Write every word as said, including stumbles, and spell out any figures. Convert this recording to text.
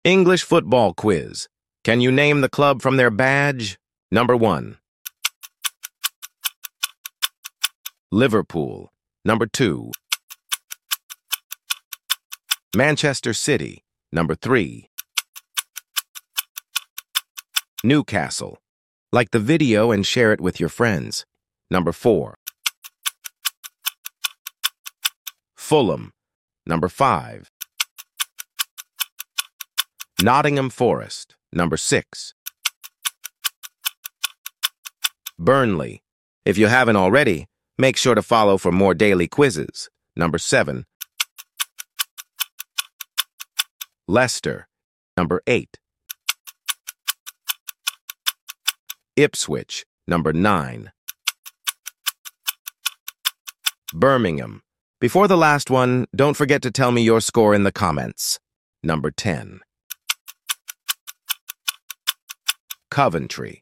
English football quiz. Can you name the club from their badge? Number one. Liverpool. Number two. Manchester City. Number three. Newcastle. Like the video and share it with your friends. Number four. Fulham. Number five. Nottingham Forest. Number six. Burnley. If you haven't already, make sure to follow for more daily quizzes. Number seven. Leicester. Number eight. Ipswich. Number nine. Birmingham. Before the last one, don't forget to tell me your score in the comments. Number ten. Coventry.